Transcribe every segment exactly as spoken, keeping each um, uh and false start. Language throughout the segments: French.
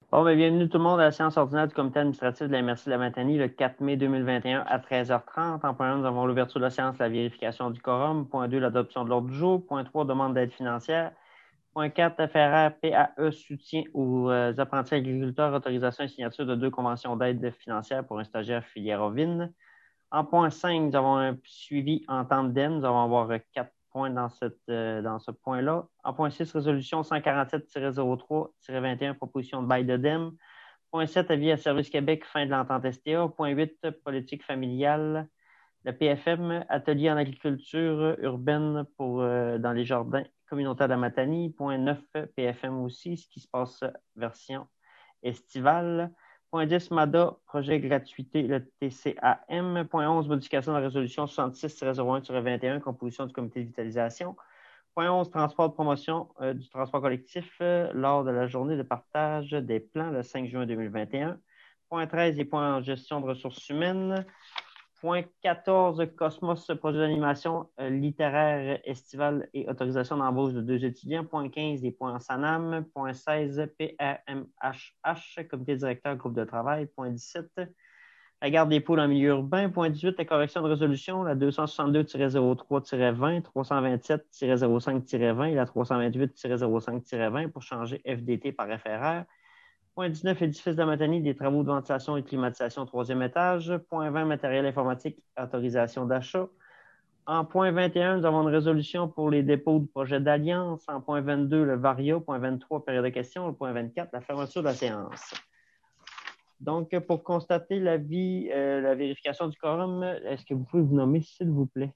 Bon, ben, bienvenue tout le monde à la séance ordinaire du comité administratif de la M R C de la Matanie le quatre mai deux mille vingt et un à treize heures trente. En point un, nous avons l'ouverture de la séance, la vérification du quorum. Point deux, l'adoption de l'ordre du jour. Point trois, demande d'aide financière. Point quatre, F R R P A E, soutien aux euh, apprentis agriculteurs, autorisation et signature de deux conventions d'aide financière pour un stagiaire filière ovine. En point cinq, nous avons un suivi en temps d'E M. Nous allons avoir quatre points dans, cette, euh, dans ce point-là. En point six, résolution cent quarante-sept zéro trois vingt et un, proposition de bail de D E M. Point sept, avis à Service Québec, fin de l'entente S T A. Point huit, politique familiale. Le P F M, atelier en agriculture urbaine pour, euh, dans les jardins communautaires de la Matanie. Point neuf, P F M aussi, ce qui se passe version estivale. Point dix, M A D A, projet gratuité, le T C A M. Point onze, modification de la résolution soixante-six zéro un vingt et un, composition du comité de vitalisation. Point onze, transport de promotion euh, du transport collectif euh, lors de la journée de partage des plans le cinq juin deux mille vingt et un. Point treize, les points en gestion de ressources humaines. Point quatorze, Cosmos, projet d'animation euh, littéraire estivale et autorisation d'embauche de deux étudiants. Point quinze, les points en SANAM. Point seize, P R M H H, comité directeur, groupe de travail. Point dix-sept, la garde des poules en milieu urbain. Point dix-huit, la correction de résolution, la deux cent soixante-deux zéro trois vingt, trois cent vingt-sept zéro cinq vingt et la trois cent vingt-huit zéro cinq vingt pour changer F D T par F R R. Point dix-neuf, édifice de la Matanie, des travaux de ventilation et climatisation, troisième étage. Point vingt, matériel informatique, autorisation d'achat. En point vingt et un, nous avons une résolution pour les dépôts de projets d'alliance. En point vingt-deux, le VARIA. Point vingt-trois, période de questions. Point vingt-quatre, la fermeture de la séance. Donc, pour constater l'avis, euh, la vérification du quorum, est-ce que vous pouvez vous nommer, s'il vous plaît?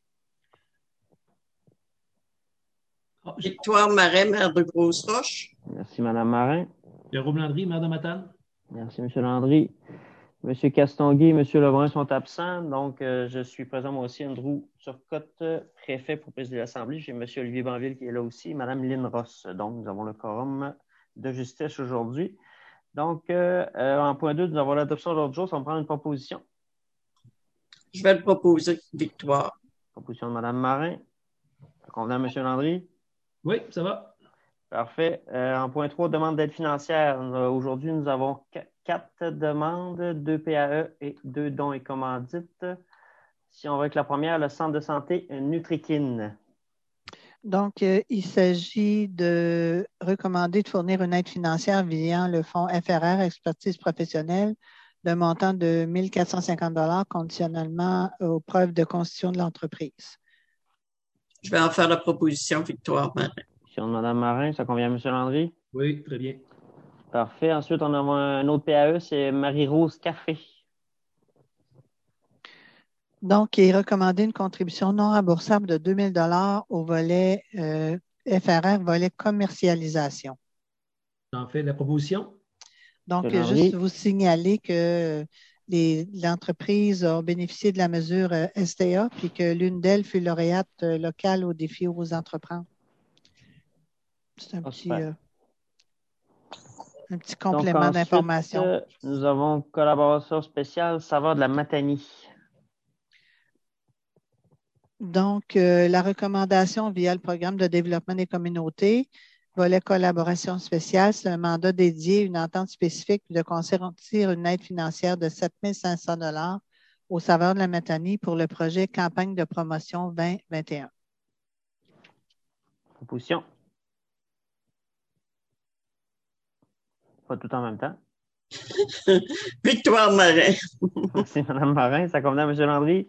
Victoire Marais, maire de Grosse-Roche. Merci, Mme Marin. Jérôme Landry, maire de Matane. Merci, M. Landry. M. Castonguay et M. Lebrun sont absents, donc euh, je suis présent moi aussi, Andrew Turcotte, préfet pour présider l'Assemblée. J'ai M. Olivier Banville qui est là aussi, et Mme Lynn Ross. Donc, nous avons le quorum de justesse aujourd'hui. Donc, euh, euh, en point deux, nous avons l'adoption de l'ordre du jour. Ça va me prendre une proposition. Je vais le proposer, Victoire. Proposition de Mme Marin. Ça convient à M. Landry? Oui, ça va. Parfait. Euh, en point trois, demande d'aide financière. Euh, aujourd'hui, nous avons quatre demandes, deux P A E et deux dons et commandites. Si on veut avec la première, le centre de santé Nutrikin. Donc, euh, il s'agit de recommander de fournir une aide financière via le fonds F R R Expertise professionnelle d'un montant de mille quatre cent cinquante dollars conditionnellement aux preuves de constitution de l'entreprise. Je vais en faire la proposition, Victoire Marin. Proposition de Mme Marin, ça convient à M. Landry? Oui, très bien. Parfait. Ensuite, on a un autre P A E, c'est Marie-Rose Café. Donc, il est recommandé une contribution non remboursable de deux mille dollars au volet euh, F R R, volet commercialisation. J'en fais la proposition. Donc, juste vous signaler que les, l'entreprise a bénéficié de la mesure euh, S T A, puis que l'une d'elles fut lauréate euh, locale au défi aux entreprendre. C'est un, oh, petit, euh, un petit complément Donc, d'information. Euh, nous avons collaboration spéciale Saveur de la Matanie. Donc, euh, la recommandation via le programme de développement des communautés, volet collaboration spéciale, c'est un mandat dédié, une entente spécifique de consentir une aide financière de sept mille cinq cents dollars au Saveur de la Matanie pour le projet Campagne de promotion vingt vingt et un. Proposition. Pas tout en même temps. Victoire Marin. Merci, Mme Marin. Ça convient à M. Landry?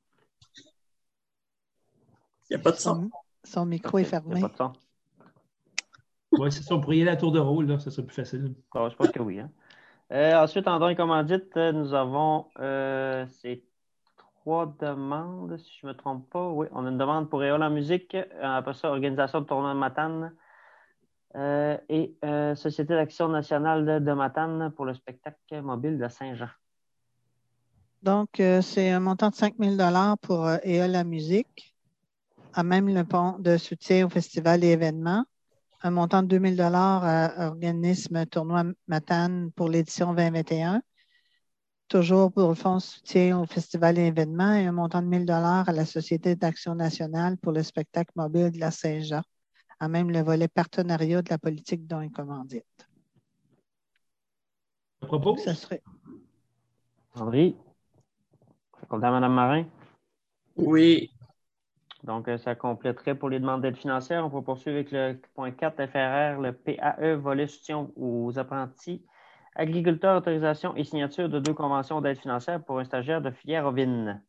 Il n'y a pas de son. Son, son micro est fermé. Il n'y a pas de son. Oui, c'est ça. On pourrait y aller à tour de rôle, là. Ça serait plus facile. Bon, je pense que oui. Hein. Euh, ensuite, en don et commandite, nous avons euh, ces trois demandes, si je ne me trompe pas. Oui, on a une demande pour Éole en musique, après ça, organisation de tournoi de Matane euh, et euh, Société d'action nationale de, de Matane pour le spectacle mobile de Saint-Jean. Donc, euh, c'est un montant de cinq mille dollars pour euh, Éole en musique, à même le pont de soutien au festival et événements. Un montant de deux mille dollars à organisme Tournoi Matane pour l'édition vingt vingt et un. Toujours pour le fonds de soutien au festival et événements et un montant de mille dollars à la Société d'action nationale pour le spectacle mobile de la Saint-Jean, à même le volet partenariat de la politique dons et commandites. Je propose. Ça serait. Landry. Ça compte à Mme Marin. Oui. Donc, ça compléterait pour les demandes d'aide financière. On peut poursuivre avec le point quatre, F R R, le P A E, volet soutien aux apprentis, agriculteurs, autorisation et signature de deux conventions d'aide financière pour un stagiaire de filière ovine.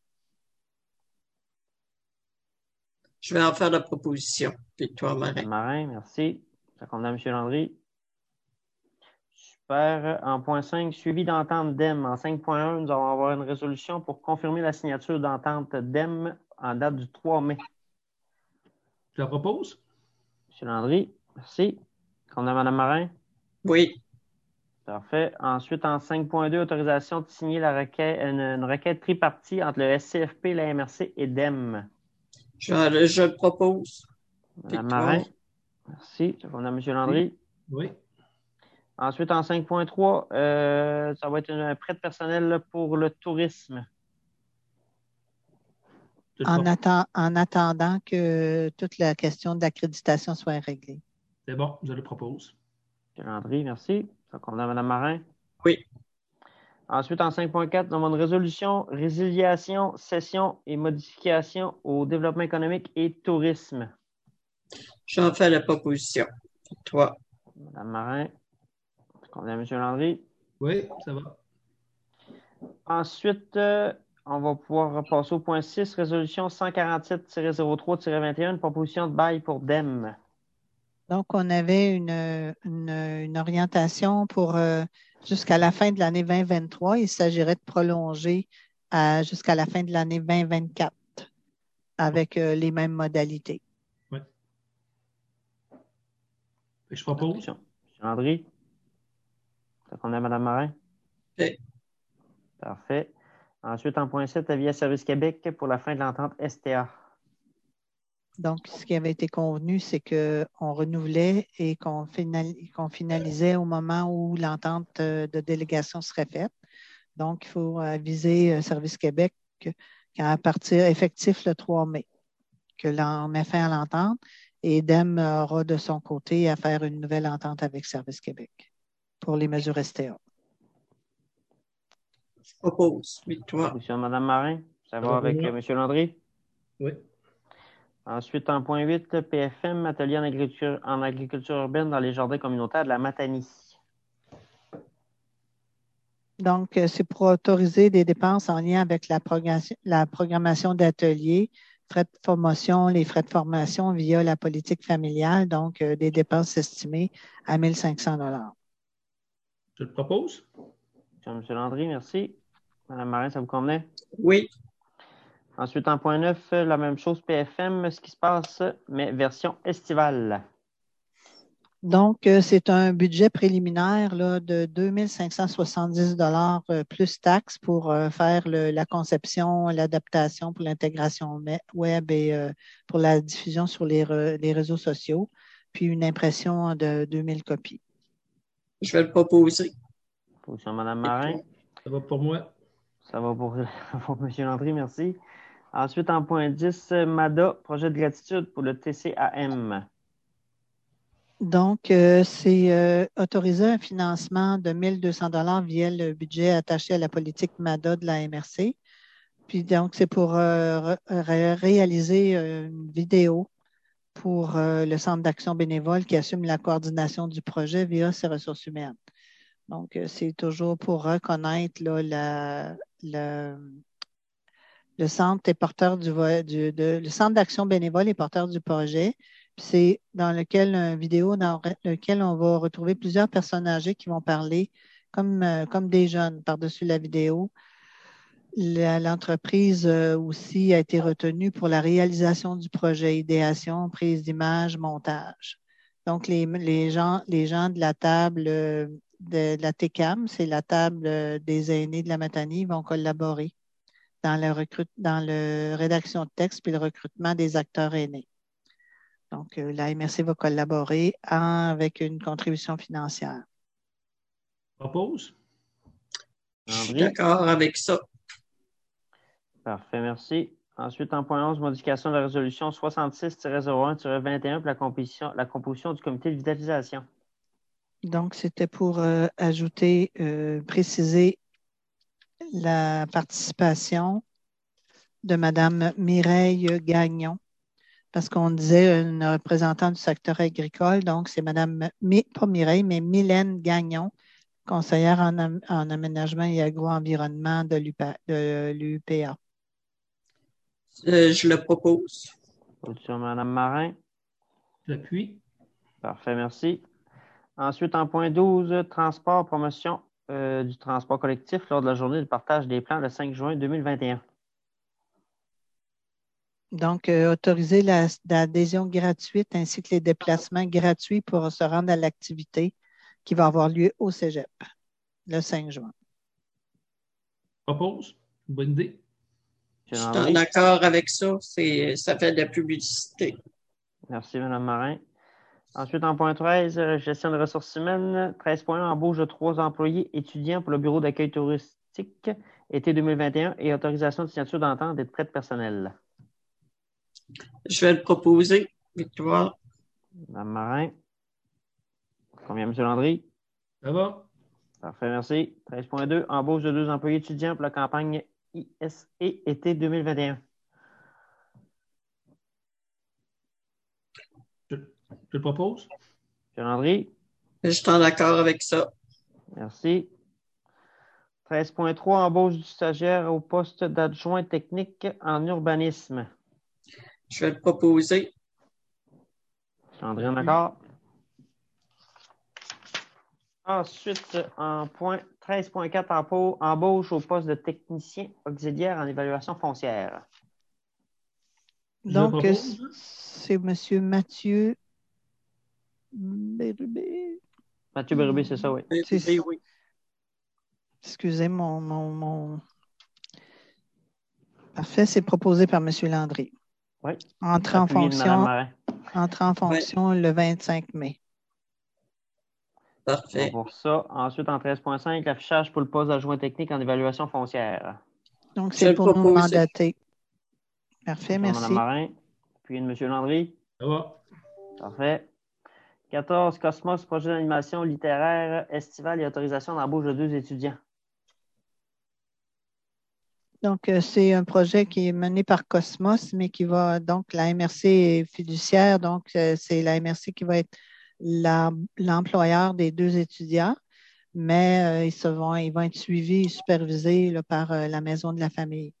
Je vais en faire la proposition. Victoire Marin. Mme Marin, merci. Ça compte à M. Landry. Super. En point cinq, suivi d'entente D E M. En cinq point un, nous allons avoir une résolution pour confirmer la signature d'entente D E M en date du trois mai. Je la propose. M. Landry, merci. On a Mme Marin. Oui. Parfait. Ensuite, en cinq point deux, autorisation de signer la requête, une, une requête tripartie entre le S C F P, la M R C et D E M. Je, je le propose. Mme Victoire. Marin, merci. On a M. Landry. Oui. Oui. Ensuite, en cinq point trois, euh, ça va être un prêt de personnel là, pour le tourisme. En, atten- en attendant que toute la question d'accréditation soit réglée. C'est bon, je le propose. M. Landry, merci. Ça convient à Mme Marin. Oui. Ensuite, en cinq point quatre, nous avons une résolution, résiliation, cession et modification au développement économique et tourisme. J'en fais la proposition. Toi. Mme Marin. Ça convient à M. Landry. Oui, ça va. Ensuite, euh, on va pouvoir passer au point six, résolution cent quarante-sept zéro trois vingt et un, une proposition de bail pour D E M. Donc, on avait une, une, une orientation pour euh, jusqu'à la fin de l'année vingt vingt-trois. Il s'agirait de prolonger à- jusqu'à la fin de l'année vingt vingt-quatre avec euh, les mêmes modalités. Oui. Je propose. M. Landry. Ça convient à Mme Marin. Oui. Parfait. Ensuite, en point sept, avis à Service Québec pour la fin de l'entente S T A. Donc, ce qui avait été convenu, c'est qu'on renouvelait et qu'on finali- qu'on finalisait au moment où l'entente euh, de délégation serait faite. Donc, il faut aviser euh, Service Québec qu'à partir effectif le trois mai, que l'on met fin à l'entente et D E M aura de son côté à faire une nouvelle entente avec Service Québec pour les mesures S T A. Je propose. Victoire. Monsieur Mme Marin. Ça Ça va va avec pour euh, moi. M. Landry. Oui. Ensuite, en point huit, P F M, atelier en agriculture, en agriculture urbaine dans les jardins communautaires de la Matanie. Donc, euh, c'est pour autoriser des dépenses en lien avec la, progression- la programmation d'ateliers, frais de promotion, les frais de formation via la politique familiale, donc euh, des dépenses estimées à mille cinq cents dollars. Je le propose. M. Landry, merci. Mme Marin, ça vous convenait? Oui. Ensuite, en point neuf, la même chose, P F M, ce qui se passe, mais version estivale. Donc, euh, c'est un budget préliminaire là, de deux mille cinq cent soixante-dix dollars euh, plus taxes pour euh, faire le- la conception, l'adaptation pour l'intégration me- web et euh, pour la diffusion sur les, re- les réseaux sociaux, puis une impression de deux mille copies. Je vais le proposer. Position Mme Marin. Ça va pour moi. Ça va pour, pour M. Landry, merci. Ensuite, en point dix, M A D A, projet de gratitude pour le T C A M. Donc, euh, c'est euh, autoriser un financement de mille deux cents dollars via le budget attaché à la politique M A D A de la M R C. Puis donc, c'est pour euh, ré- réaliser euh, une vidéo pour euh, le Centre d'action bénévole qui assume la coordination du projet via ses ressources humaines. Donc, euh, c'est toujours pour reconnaître là, la, la- le centre est porteur du, vo- du- de, le Centre d'action bénévole est porteur du projet. Puis c'est dans lequel une vidéo dans lequel on va retrouver plusieurs personnes âgées qui vont parler comme, euh, comme des jeunes par-dessus la vidéo. La- L'entreprise euh, aussi a été retenue pour la réalisation du projet, idéation, prise d'images, montage. Donc, les, les gens, les gens de la table euh, de, la T C A M, c'est la table euh, des aînés de la Matanie, vont collaborer dans la recrute, dans la rédaction de texte puis le recrutement des acteurs aînés. Donc, euh, la M R C va collaborer en- avec une contribution financière. Je propose. Je suis Landry. d'accord avec ça. Parfait, merci. Ensuite, en point onze, modification de la résolution soixante-six zéro un vingt et un pour la composition, la composition du comité de vitalisation. Donc, c'était pour euh, ajouter, euh, préciser la participation de Mme Mireille Gagnon, parce qu'on disait une représentante du secteur agricole, donc c'est Mme, Mi- pas Mireille, mais Mylène Gagnon, conseillère en, am- en aménagement et agro-environnement de l'U P A. de l'U P A. Euh, je le propose. Sur Mme Marin. J'appuie. Parfait, merci. Ensuite, en point douze, transport, promotion euh, du transport collectif lors de la journée de partage des plans le cinq juin deux mille vingt et un. Donc, euh, autoriser la- l'adhésion gratuite ainsi que les déplacements gratuits pour se rendre à l'activité qui va avoir lieu au Cégep le cinq juin. Propose. Bonne idée. Je M. suis Landry. d'accord avec ça. C'est, ça fait de la publicité. Merci, Mme Marin. Ensuite, en point treize, euh, gestion de ressources humaines. treize point un, embauche de trois employés étudiants pour le bureau d'accueil touristique été deux mille vingt et un et autorisation de signature d'entente et de prêt de personnel. Je vais le proposer, Victoire. Mme Marin. Combien, M. Landry? Ça va? Parfait, merci. treize point deux, embauche de deux employés étudiants pour la campagne I S E été deux mille vingt et un. Je, je le propose. M. Landry. Je suis d'accord avec ça. Merci. treize point trois, embauche du stagiaire au poste d'adjoint technique en urbanisme. Je vais le proposer. André, d'accord? Ensuite, en point treize point quatre, embauche au poste de technicien auxiliaire en évaluation foncière. Je Donc, le propose. c'est M. Mathieu Bérubé. Mathieu Bérubé, c'est ça, oui. C'est- Oui, oui. Excusez mon, mon, mon... Parfait, c'est proposé par M. Landry. Oui. Entré en Appuyé de Mme fonction, Marin. entré en fonction le vingt-cinq mai. Bon, Parfait. pour ça. Ensuite, en treize point cinq, l'affichage pour le poste d'adjoint technique en évaluation foncière. Donc, Je c'est vais le pour nous proposer. mandater. Parfait, Sur Mme merci. Marin. Appuyé de M. Landry. Ça va? Parfait. quatorze, Cosmos, projet d'animation littéraire estivale et autorisation d'embauche de deux étudiants. Donc, euh, c'est un projet qui est mené par Cosmos, mais qui va, donc, la M R C est fiduciaire, donc euh, c'est la M R C qui va être la- l'employeur des deux étudiants, mais euh, ils, se vont, ils vont être suivis et supervisés là, par euh, la maison de la famille.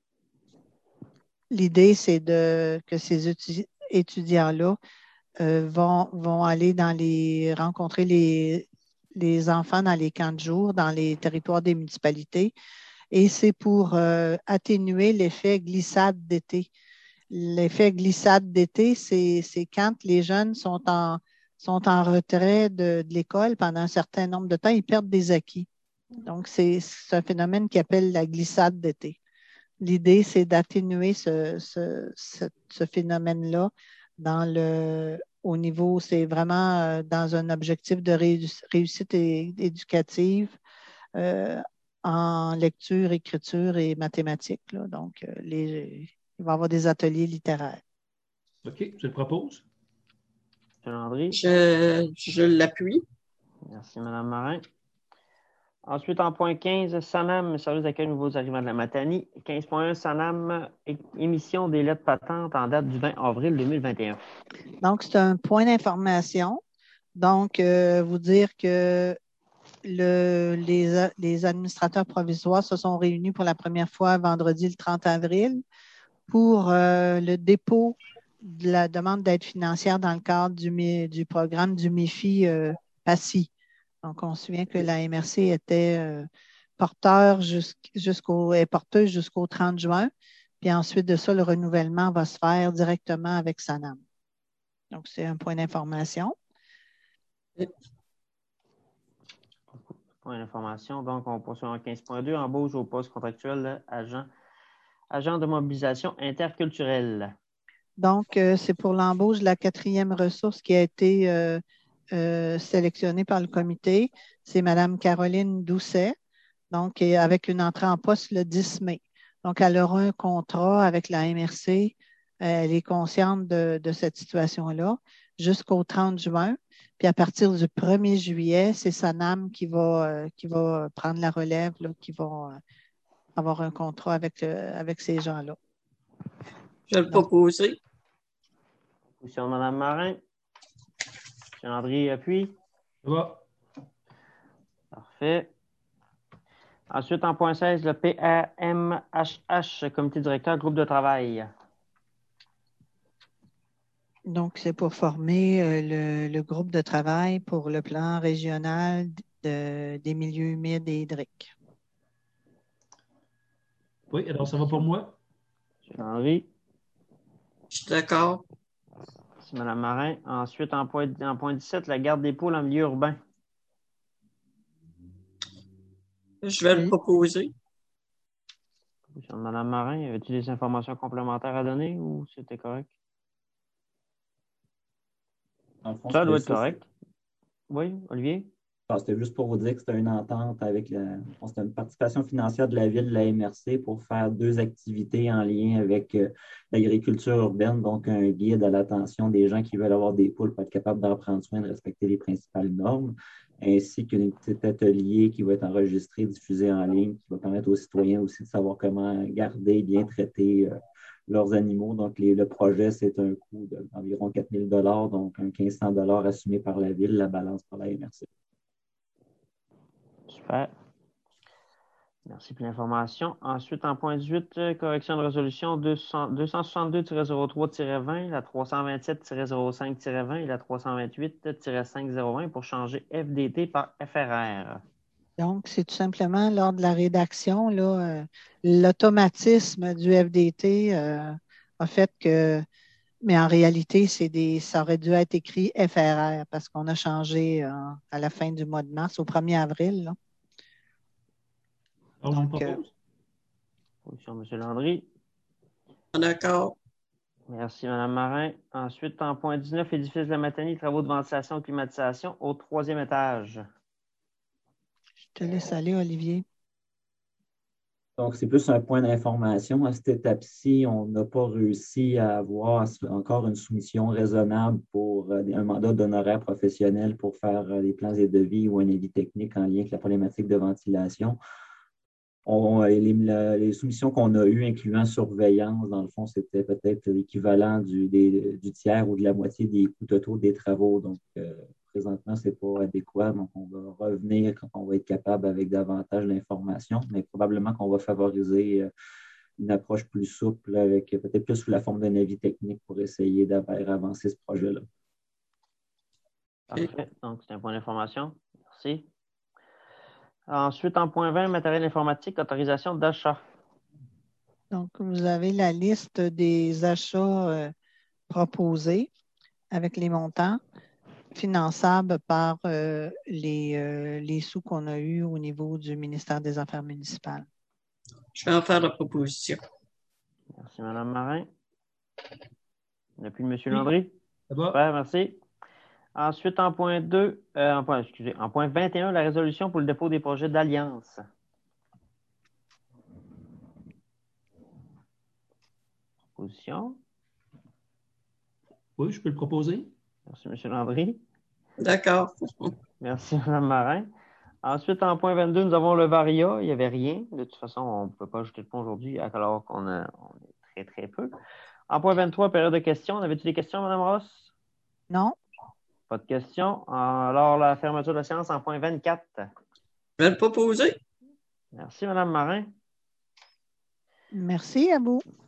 L'idée, c'est de, que ces étu- étudiants-là euh, vont, vont aller dans les, rencontrer les, les enfants dans les camps de jour, dans les territoires des municipalités, et c'est pour euh, atténuer l'effet glissade d'été. L'effet glissade d'été, c'est, c'est quand les jeunes sont en, sont en retrait de, de l'école pendant un certain nombre de temps, ils perdent des acquis. Donc, c'est, c'est un phénomène qui appelle la glissade d'été. L'idée, c'est d'atténuer ce, ce, ce, ce phénomène-là dans le, au niveau, c'est vraiment euh, dans un objectif de réuss- réussite é- éducative euh, en lecture, écriture et mathématiques. Là. Donc, euh, les, il va y avoir des ateliers littéraires. OK, je le propose. M. Landry. Je, je l'appuie. Merci, Mme Marin. Ensuite, en point quinze, SANAM, service d'accueil nouveaux arrivants de la Matanie. quinze point un, SANAM, é- émission des lettres patentes en date du vingt avril deux mille vingt et un. Donc, c'est un point d'information. Donc, euh, vous dire que le, les, les administrateurs provisoires se sont réunis pour la première fois vendredi le trente avril pour euh, le dépôt de la demande d'aide financière dans le cadre du, mi- du programme du M I F I euh, PACI. Donc, on se souvient que la M R C était euh, porteur jusqu'- jusqu'au, est porteuse jusqu'au trente juin. Puis ensuite de ça, le renouvellement va se faire directement avec SANAM. Donc, c'est un point d'information. Point d'information. Donc, on poursuit en quinze point deux, embauche au poste contractuel agent, agent de mobilisation interculturelle. Donc, euh, c'est pour l'embauche de la quatrième ressource qui a été euh, euh, sélectionnée par le comité. C'est Mme Caroline Doucet, donc et avec une entrée en poste le dix mai. Donc, elle aura un contrat avec la M R C. Euh, elle est consciente de, de cette situation-là jusqu'au trente juin. Puis à partir du premier juillet, c'est Sanam qui va, euh, qui va prendre la relève, là, qui va euh, avoir un contrat avec, euh, avec ces gens-là. Je vais le proposer. Position de Mme Marin. M. Landry appuie. Ça va. Parfait. Ensuite, en point seize, le P R M H H, comité directeur, groupe de travail. Donc, c'est pour former euh, le, le groupe de travail pour le plan régional de- des milieux humides et hydriques. Oui, alors ça va pour moi. M. Landry. Je suis d'accord. Merci, Mme Marin. Ensuite, en point, en point dix-sept, la garde des poules en milieu urbain. Je vais le Oui. proposer. Position de Mme Marin. Avais-tu des informations complémentaires à donner ou c'était correct? Dans le fond, Ça doit être c'était- correct. Oui, Olivier? Ah, C'était juste pour vous dire que c'était une entente avec la. bon, C'était une participation financière de la ville, de la M R C, pour faire deux activités en lien avec euh, l'agriculture urbaine, donc un guide à l'attention des gens qui veulent avoir des poules pour être capables d'en prendre soin, de respecter les principales normes, ainsi qu'un petit atelier qui va être enregistré, diffusé en ligne, qui va permettre aux citoyens aussi de savoir comment garder et bien traiter euh, leurs animaux. Donc, les- le projet, c'est un coût de- d'environ quatre mille dollars, donc un mille cinq cents dollars assumé par la ville, la balance par la M R C. Super. Merci pour l'information. Ensuite, en point dix-huit, euh, correction de résolution deux cents deux cent soixante-deux tiret zéro trois tiret vingt, la trois cent vingt-sept tiret zéro cinq tiret vingt et la trois cent vingt-huit tiret cinq zéro vingt pour changer F D T par F R R. Donc, c'est tout simplement lors de la rédaction, là, euh, l'automatisme du F D T euh, a fait que, mais en réalité, c'est des, ça aurait dû être écrit F R R parce qu'on a changé euh, à la fin du mois de mars, au premier avril. Là. Alors, je Donc, vous euh, propose. Position de M. Landry. D'accord. Merci, Mme Marin. Ensuite, en point dix-neuf, édifice de la Matanie, travaux de ventilation et climatisation au troisième étage. je te laisse aller, Olivier. Donc, c'est plus un point d'information. À cette étape-ci, on n'a pas réussi à avoir encore une soumission raisonnable pour euh, un mandat d'honoraire professionnel pour faire euh, des plans et devis ou un avis technique en lien avec la problématique de ventilation. On, les, les soumissions qu'on a eues, incluant surveillance, dans le fond, c'était peut-être l'équivalent du, des, du tiers ou de la moitié des coûts totaux des travaux. Donc, euh, présentement, ce n'est pas adéquat. Donc, on va revenir quand on va être capable avec davantage d'informations, mais probablement qu'on va favoriser euh, une approche plus souple, avec peut-être plus sous la forme d'un avis technique pour essayer d'avancer ce projet-là. Parfait. Donc, c'est un point d'information. Merci. Ensuite, en point vingt, matériel informatique, autorisation d'achat. Donc, vous avez la liste des achats euh, proposés avec les montants finançables par euh, les, euh, les sous qu'on a eus au niveau du ministère des Affaires municipales. Je vais en faire la proposition. Merci, Mme Marin. Depuis M. Oui. Landry. Ça va. Super, merci. Ensuite, en point deux, euh, en, point, excusez, en point vingt et un, la résolution pour le dépôt des projets d'alliance. Proposition. Oui, je peux le proposer. Merci, M. Landry. D'accord. Merci, Mme Marin. Ensuite, en point vingt-deux, nous avons le Varia. Il n'y avait rien. De toute façon, on ne peut pas ajouter de point aujourd'hui, alors qu'on a, on est très, très peu. En point vingt-trois, période de questions. Avez-tu des questions, Mme Ross? Non? Pas de questions. Alors, la fermeture de la séance en point vingt-quatre. Je vais le proposer. Merci, Mme Marin. Merci à vous.